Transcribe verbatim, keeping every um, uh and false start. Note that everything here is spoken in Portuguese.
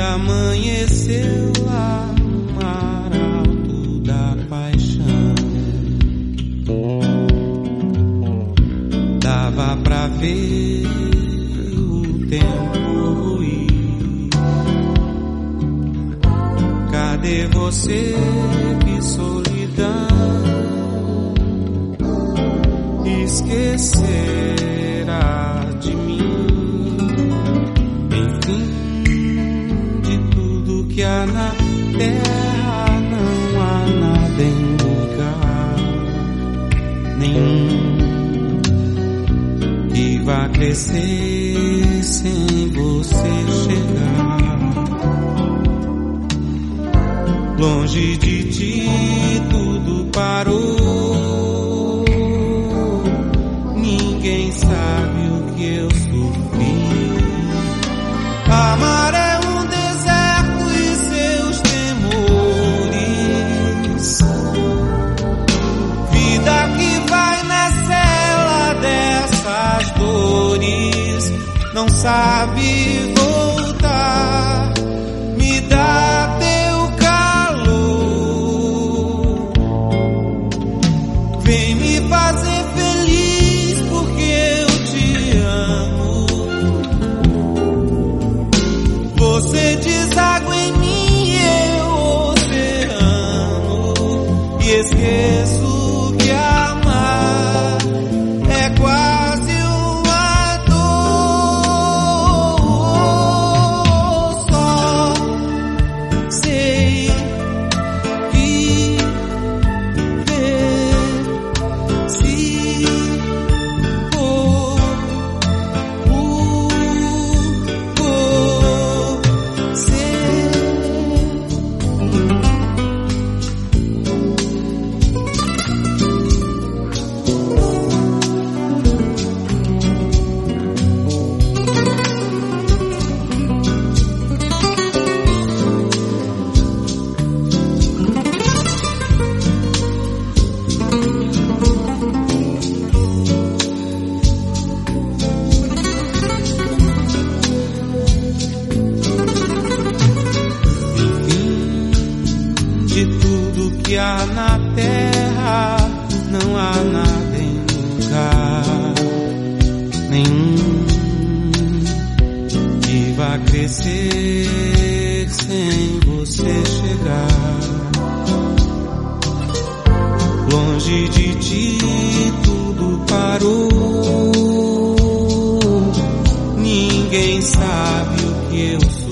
amanheceu lá no mar alto da paixão. Dava pra ver o tempo ruir. Cadê você, que solidão? Esquecerá de mim. Enfim, de tudo que há na terra, não há nada em lugar nenhum que vá crescer sem você chegar. Longe de ti tudo parou. Ninguém sabe o que eu sofri. Amar é um deserto e seus temores. Vida que vai na cela dessas dores. Não sabe voltar. Me dá teu calor. Vem me fazer feliz porque eu te amo. Você deságua em mim e eu oceano. E esqueço que amar é quase uma dor. Só sei viver se for por você. De tudo que há na terra, não há nada em lugar nenhum que vá crescer sem você chegar. Longe de ti tudo parou. Ninguém sabe o que eu sou.